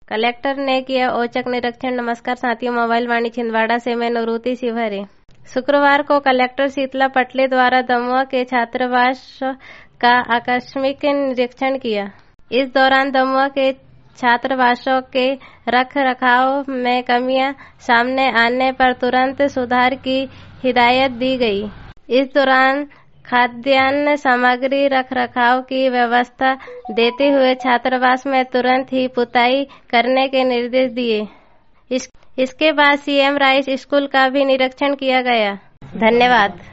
Collector ने किया औचक निरीक्षण। नमस्कार साथियों, मोबाइल वाणी छिंदवाड़ा से मैं नवरूति शिवहरे। शुक्रवार को कलेक्टर शीतला पटले द्वारा दमुआ के छात्रावास का आकस्मिक निरीक्षण किया। इस दौरान दमुआ के छात्रावासों के रख रखाव में कमियां सामने आने पर तुरंत सुधार की हिदायत दी गई। इस दौरान खाद्यान्न सामग्री रख रखाव की व्यवस्था देते हुए छात्रावास में तुरंत ही पुताई करने के निर्देश दिए। इसके बाद सीएम राइस स्कूल का भी निरीक्षण किया गया। धन्यवाद।